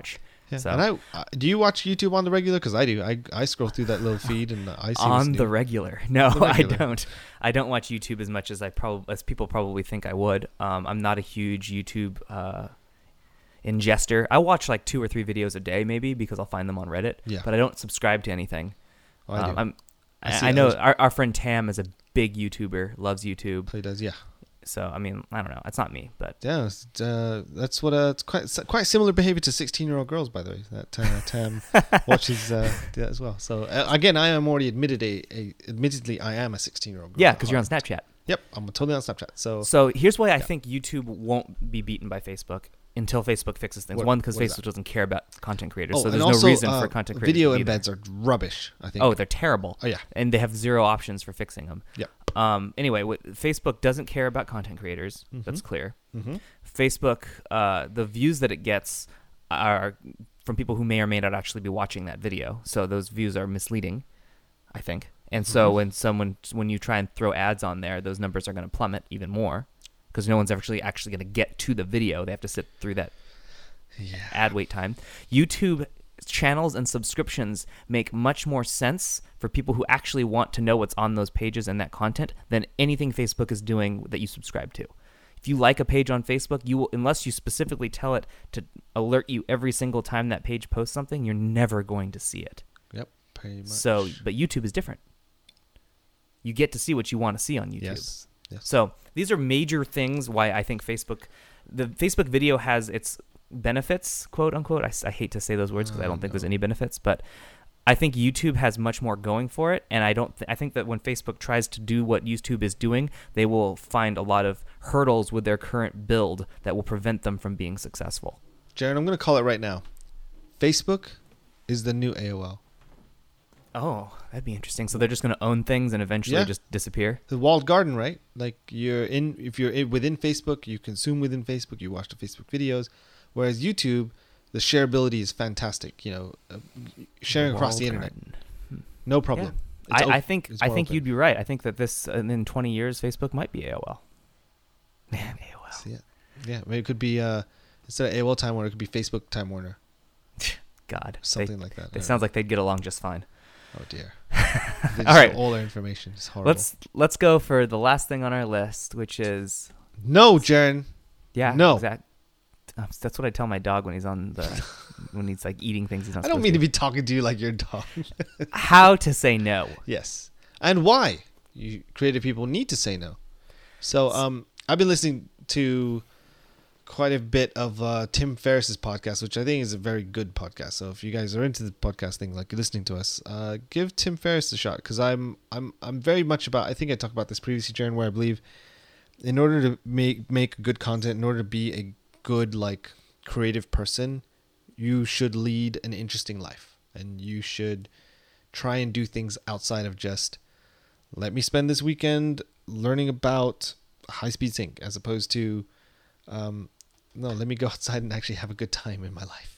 Yeah. So And I uh, do you watch YouTube on the regular? Because I do. I I scroll through that little feed and I see what's on new. the regular. No, The regular. I don't. I don't watch YouTube as much as I probably as people probably think I would. Um, I'm not a huge YouTube uh, ingester. I watch like two or three videos a day, maybe because I'll find them on Reddit. Yeah. But I don't subscribe to anything. Oh, I do. Um, I'm, I I, see I know others. our, our friend Tam is a big YouTuber, loves YouTube. Play does, yeah. So I mean, I don't know. It's not me, but Yeah, it's, uh, that's what uh, it's quite it's quite similar behavior to sixteen-year-old girls, by the way. That uh, Tam watches uh, do that as well. So uh, again, I am already admitted a, a admittedly I am a sixteen-year-old girl. yeah, because you're on Snapchat. Yep, I'm totally on Snapchat. So So here's why I Yeah. think YouTube won't be beaten by Facebook until Facebook fixes things. What- One, because what is Facebook that? doesn't care about content creators, oh, so and there's also, no reason uh, for content creators. video to be there. embeds are rubbish. I think. Oh, they're terrible. Oh yeah. And they have zero options for fixing them. Yep. Um. Anyway, what, Facebook doesn't care about content creators. Mhm. That's clear. Mm-hmm. Facebook, uh, the views that it gets are from people who may or may not actually be watching that video. So those views are misleading, I think. And so Mhm. when someone, when you try and throw ads on there, those numbers are going to plummet even more because no one's actually actually going to get to the video. They have to sit through that Yeah. ad wait time. YouTube channels and subscriptions make much more sense for people who actually want to know what's on those pages and that content than anything Facebook is doing that you subscribe to. If you like a page on Facebook, you will, unless you specifically tell it to alert you every single time that page posts something, you're never going to see it. Yep. Pretty much. So, but YouTube is different. You get to see what you want to see on YouTube. yes. Yes. So these are major things why I think Facebook, the Facebook video has its benefits, quote unquote. I, s- I hate to say those words because I don't Uh, think there's no. any benefits, but I think YouTube has much more going for it. And I don't. Th- I think that when Facebook tries to do what YouTube is doing, they will find a lot of hurdles with their current build that will prevent them from being successful. Jaron, I'm going to call it right now. Facebook is the new A O L. Oh, that'd be interesting. So they're just going to own things and eventually Yeah. just disappear. The walled garden, right? Like you're in, if you're in, within Facebook, you consume within Facebook, you watch the Facebook videos. Whereas YouTube, the shareability is fantastic. You know, uh, sharing across the Walled internet, garden. no problem. It's I, op- I think it's I more think open. you'd be right. I think that this uh, in twenty years, Facebook might be A O L. Man, A O L. So, yeah, yeah. Maybe it could be uh, instead of A O L Time Warner, it could be Facebook Time Warner, God, something they, like that. I It don't sounds like they'd get along just fine. know. Oh dear. All right. All our information is horrible. Let's let's go for the last thing on our list, which is No, Jaron. yeah, No. exact. uh, That's what I tell my dog when he's on the when he's like eating things he's not. I don't supposed mean to to be talking to you like your dog. How to say no? Yes. And why? You creative people need to say no. So um I've been listening to quite a bit of uh, Tim Ferriss's podcast, which I think is a very good podcast. So if you guys are into the podcast thing, like listening to us, uh, give Tim Ferriss a shot because I'm I'm I'm very much about. I think I talked about this previously, Jaron, where I believe in order to make make good content, in order to be a good like creative person, you should lead an interesting life, and you should try and do things outside of just let me spend this weekend learning about high speed sync, as opposed to um, no, let me go outside and actually have a good time in my life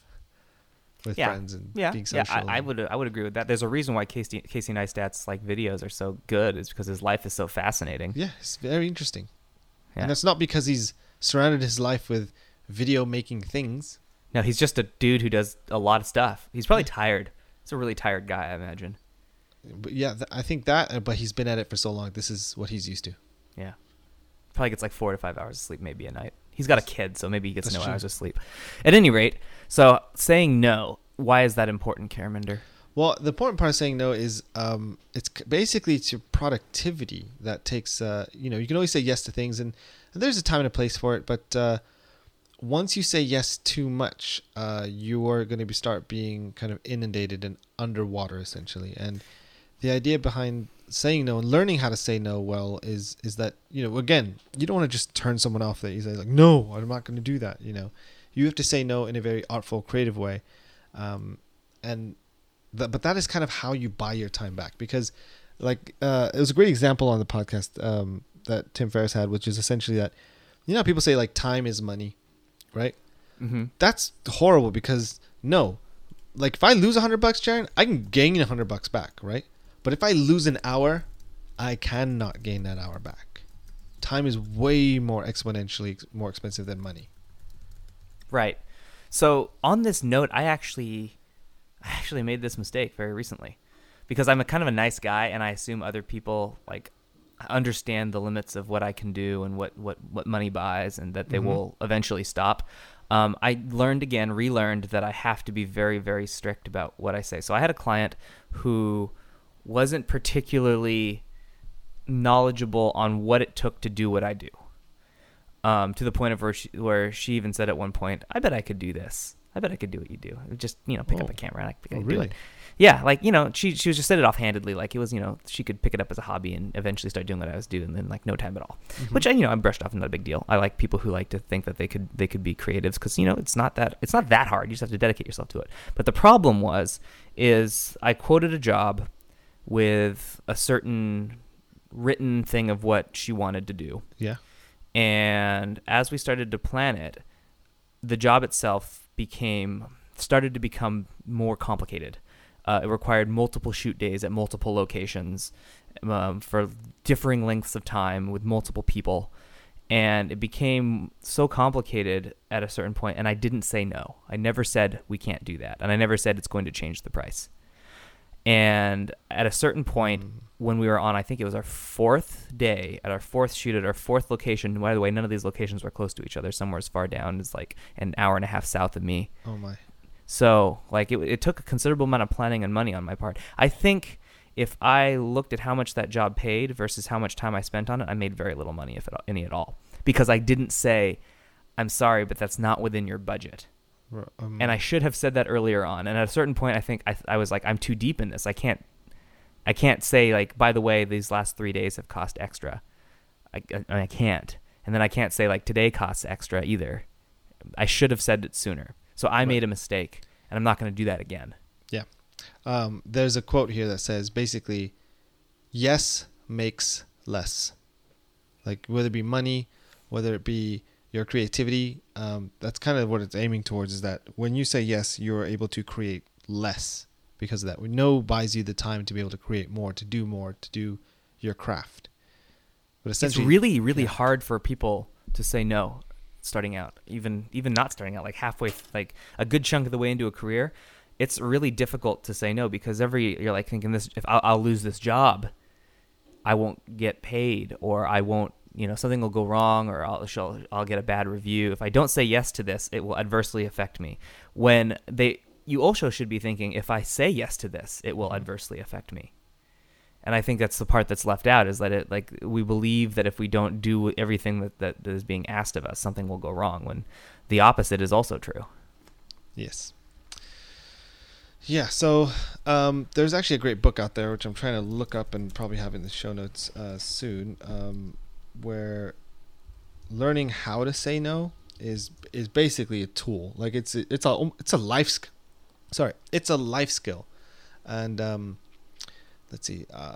with Yeah. friends and Yeah, being yeah, social. I, I would I would agree with that. There's a reason why Casey Casey Neistat's like videos are so good. Is because his life is so fascinating. Yeah, it's very interesting. Yeah. And that's not because he's surrounded his life with video making things. No, he's just a dude who does a lot of stuff. He's probably tired. He's a really tired guy, I imagine. But yeah, th- I think that, uh, but he's been at it for so long. This is what he's used to. Yeah. Probably gets like four to five hours of sleep maybe a night. He's got a kid, so maybe he gets That's no true. hours of sleep. At any rate, so saying no, why is that important, Caraminder? Well, the important part of saying no is um, it's c- basically it's your productivity that takes, uh, you know, you can always say yes to things, and, and there's a time and a place for it, but uh, once you say yes too much, uh, you are going to be start being kind of inundated and underwater, essentially. And the idea behind saying no and learning how to say no well is is that, you know, again, you don't want to just turn someone off that you say like, no, I'm not going to do that, you know. You have to say no in a very artful, creative way. Um, and That, but that is kind of how you buy your time back, because like uh, it was a great example on the podcast um, that Tim Ferriss had, which is essentially that, you know, how people say like time is money, right? Mm-hmm. That's horrible, because no, like if I lose a hundred bucks, Jaron, I can gain a hundred bucks back, right? But if I lose an hour, I cannot gain that hour back. Time is way more exponentially ex- more expensive than money. Right. So on this note, I actually, I actually made this mistake very recently, because I'm a kind of a nice guy, and I assume other people like understand the limits of what I can do and what, what, what money buys, and that they mm-hmm. will eventually stop. Um, I learned again, relearned that I have to be very, very strict about what I say. So I had a client who wasn't particularly knowledgeable on what it took to do what I do. Um, to the point of where she, where she even said at one point, I bet I could do this. I bet I could do what you do. Just, you know, pick oh. up a camera and I could oh, do really? it. Yeah, like, you know, she she was just said it offhandedly, like it was, you know, she could pick it up as a hobby and eventually start doing what I was doing in like no time at all. Mm-hmm. Which I, you know, I brushed off, not a big deal. I like people who like to think that they could they could be creatives, because, you know, it's not that it's not that hard. You just have to dedicate yourself to it. But the problem was is I quoted a job with a certain written thing of what she wanted to do. Yeah. And as we started to plan it, the job itself became started to become more complicated. Uh, it required multiple shoot days at multiple locations um, for differing lengths of time with multiple people. And it became so complicated at a certain point, and I didn't say no. I never said we can't do that, and I never said it's going to change the price. And at a certain point, mm. when we were on, I think it was our fourth day, at our fourth shoot at our fourth location. By the way, none of these locations were close to each other. Somewhere as far down as like an hour and a half south of me. Oh my! So like it, it took a considerable amount of planning and money on my part. I think if I looked at how much that job paid versus how much time I spent on it, I made very little money, if at all, any at all, because I didn't say, "I'm sorry, but that's not within your budget." Um, and I should have said that earlier on. And at a certain point, I think I, I was like, I'm too deep in this. I can't, I can't say like, by the way, these last three days have cost extra. I, I, I can't. And then I can't say like today costs extra either. I should have said it sooner. So I right. made a mistake, and I'm not going to do that again. Yeah. Um, there's a quote here that says basically, yes makes less. Like whether it be money, whether it be your creativity, um, that's kind of what it's aiming towards, is that when you say yes, you're able to create less because of that. We know buys you the time to be able to create more, to do more, to do your craft. But essentially, it's really, really yeah. hard for people to say no starting out, even even not starting out, like halfway, like a good chunk of the way into a career. It's really difficult to say no, because every you're like thinking this, if I'll, I'll lose this job, I won't get paid, or I won't, you know, something will go wrong, or I'll, I'll I'll get a bad review. If I don't say yes to this, it will adversely affect me. When they, you also should be thinking, if I say yes to this, it will adversely affect me. And I think that's the part that's left out, is that it, like, we believe that if we don't do everything that, that, that is being asked of us, something will go wrong, when the opposite is also true. Yes. Yeah, so um, there's actually a great book out there, which I'm trying to look up and probably have in the show notes uh, soon, um, where learning how to say no is is basically a tool. Like it's a, it's a it's a life sk- sorry, it's a life skill. And um, let's see, uh,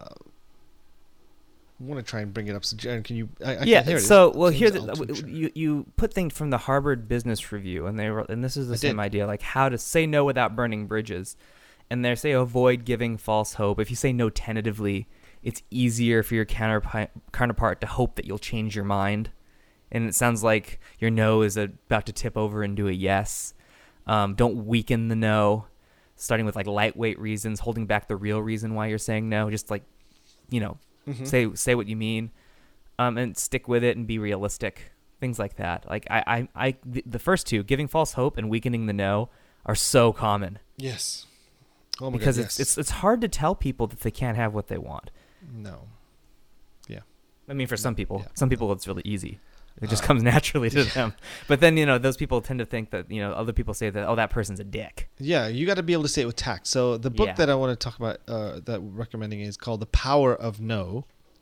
I want to try and bring it up. So Jaron, can you? I, I yeah. Can hear it. So well, here the, you you put things from the Harvard Business Review, and they were, and this is the I same did. idea, like how to say no without burning bridges. And they say avoid giving false hope. If you say no tentatively, it's easier for your counterpart counterpart to hope that you'll change your mind. And it sounds like your no is about to tip over into a yes. Um, don't weaken the no, starting with like lightweight reasons, holding back the real reason why you're saying no. Just like, you know, mm-hmm. say say what you mean, um, and stick with it and be realistic. Things like that. Like I, I, I the first two, giving false hope and weakening the no, are so common. Yes. Oh my because God, it's yes. it's it's hard to tell people that they can't have what they want. No. Yeah. I mean, for some people, yeah. some people it's really easy. It just uh, comes naturally to yeah. them. But then, you know, those people tend to think that, you know, other people say that, oh, that person's a dick. Yeah, you got to be able to say it with tact. So the book yeah. that I want to talk about, uh, that we're recommending, is called The Power of No.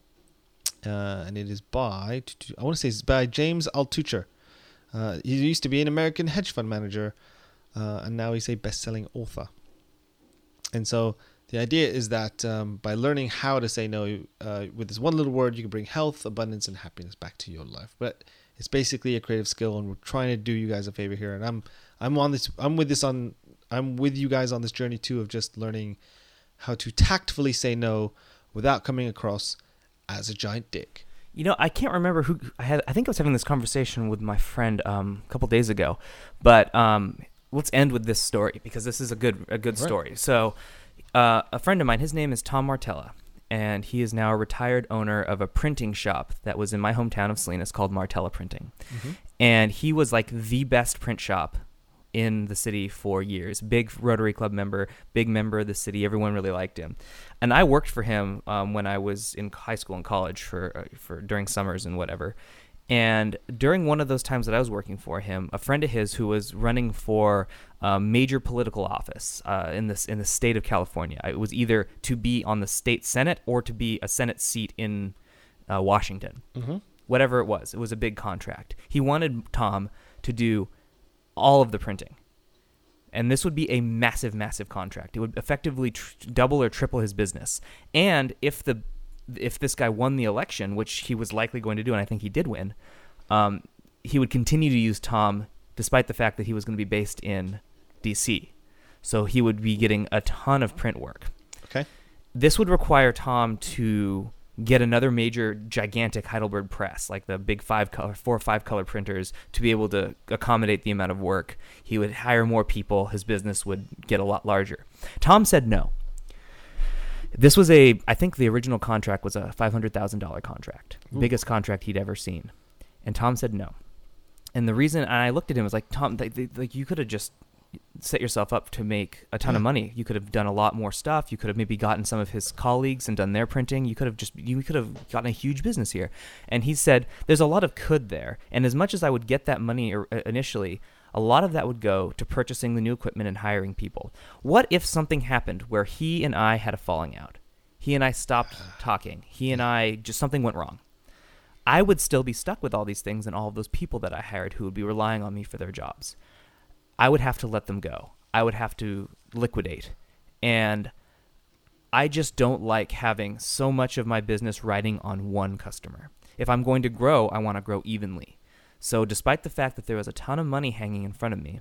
Uh, and it is by, I want to say it's by James Altucher. Uh, he used to be an American hedge fund manager, uh, and now he's a best-selling author. And so the idea is that um, by learning how to say no, uh, with this one little word, you can bring health, abundance, and happiness back to your life. But it's basically a creative skill, and we're trying to do you guys a favor here. And I'm, I'm on this, I'm with this on, I'm with you guys on this journey too, of just learning how to tactfully say no without coming across as a giant dick. You know, I can't remember who I had. I think I was having this conversation with my friend um, a couple days ago, but um, let's end with this story because this is a good a good Right. story. So, uh, a friend of mine, his name is Tom Martella, and he is now a retired owner of a printing shop that was in my hometown of Salinas called Martella Printing. Mm-hmm. And he was like the best print shop in the city for years. Big Rotary Club member, big member of the city. Everyone really liked him. And I worked for him um, when I was in high school and college for uh, for during summers and whatever. And during one of those times that I was working for him, a friend of his who was running for a major political office uh, in this in the state of California. It was either to be on the state senate or to be a senate seat in uh, Washington. Mm-hmm. Whatever it was, it was a big contract. He wanted Tom to do all of the printing. And this would be a massive, massive contract. It would effectively tr- double or triple his business. And if the if this guy won the election, which he was likely going to do, and I think he did win, um, he would continue to use Tom despite the fact that he was going to be based in D C. So he would be getting a ton of print work. Okay. This would require Tom to get another major, gigantic Heidelberg press, like the big five color, four or five color printers, to be able to accommodate the amount of work. He would hire more people. His business would get a lot larger. Tom said no. This was a, I think the original contract was a five hundred thousand dollars contract, Ooh. biggest contract he'd ever seen. And Tom said no. And the reason, and I looked at him, I was like, Tom, like, like you could have just set yourself up to make a ton Yeah. of money. You could have done a lot more stuff. You could have maybe gotten some of his colleagues and done their printing. You could have just, you could have gotten a huge business here. And he said, there's a lot of could there. And as much as I would get that money or, uh, initially, a lot of that would go to purchasing the new equipment and hiring people. What if something happened where he and I had a falling out? He and I stopped talking. He and I, just something went wrong. I would still be stuck with all these things and all of those people that I hired who would be relying on me for their jobs. I would have to let them go. I would have to liquidate. And I just don't like having so much of my business riding on one customer. If I'm going to grow, I want to grow evenly. So despite the fact that there was a ton of money hanging in front of me,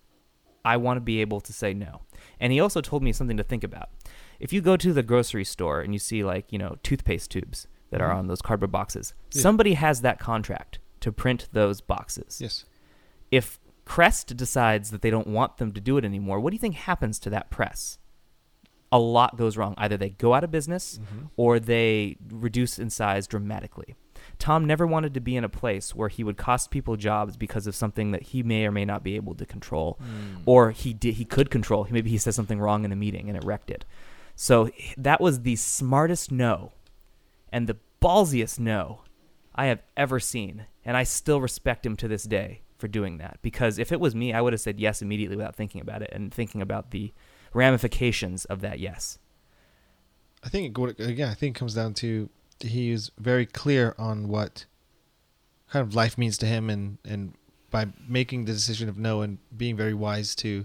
I want to be able to say no. And he also told me something to think about. If you go to the grocery store and you see, like, you know, toothpaste tubes that are Mhm. on those cardboard boxes, Yeah. somebody has that contract to print those boxes. Yes. If Crest decides that they don't want them to do it anymore, what do you think happens to that press? A lot goes wrong. Either they go out of business Mm-hmm. or they reduce in size dramatically. Tom never wanted to be in a place where he would cost people jobs because of something that he may or may not be able to control, Mm. or he did he could control. Maybe he said something wrong in a meeting and it wrecked it. So that was the smartest no and the ballsiest no I have ever seen, and I still respect him to this day for doing that, because if it was me, I would have said yes immediately without thinking about it and thinking about the ramifications of that yes. I think it, again, I think it comes down to he is very clear on what kind of life means to him, and, and by making the decision of no and being very wise to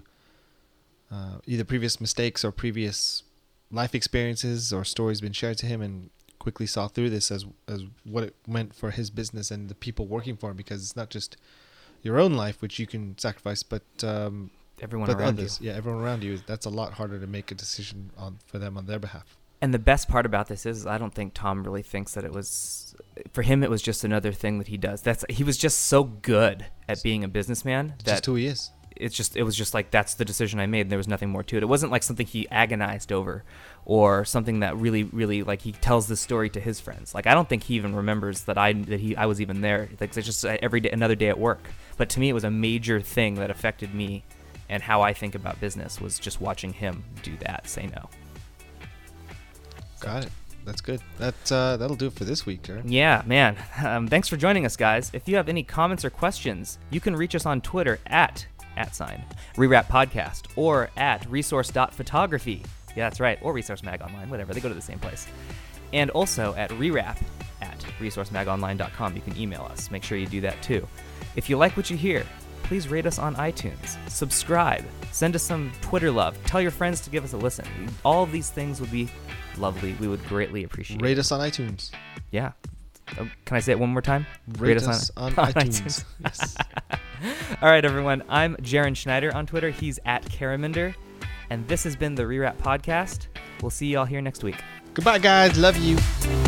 uh, either previous mistakes or previous life experiences or stories been shared to him, and quickly saw through this as as what it meant for his business and the people working for him, because it's not just your own life which you can sacrifice, but um, Everyone but around others, you. yeah, everyone around you. That's a lot harder to make a decision on for them on their behalf. And the best part about this is I don't think Tom really thinks that it was, for him it was just another thing that he does. That's he was just so good at being a businessman It's that just who he is. it's just it was just like, that's the decision I made, and there was nothing more to it. It wasn't like something he agonized over or something that really really like he tells this story to his friends. Like, I don't think he even remembers that I that he I was even there. Like, it's just every day another day at work. But to me, it was a major thing that affected me and how I think about business, was just watching him do that, say no. Got it. That's good. That uh, that'll do it for this week, Jared. Yeah, man. Um, thanks for joining us, guys. If you have any comments or questions, you can reach us on Twitter at at sign Rewrap Podcast or at resource.photography. Yeah, that's right. Or Resource Mag Online, whatever. They go to the same place. And also at rewrap at resource mag online dot com. You can email us. Make sure you do that too. If you like what you hear, please rate us on iTunes. Subscribe. Send us some Twitter love. Tell your friends to give us a listen. All of these things would be lovely. We would greatly appreciate it. Rate us on iTunes. Yeah. Oh, can I say it one more time? Rate, us, on, on iTunes. Yes. All right, everyone. I'm Jaron Schneider on Twitter. He's at Karaminder. And this has been the Rewrap Podcast. We'll see you all here next week. Goodbye, guys. Love you.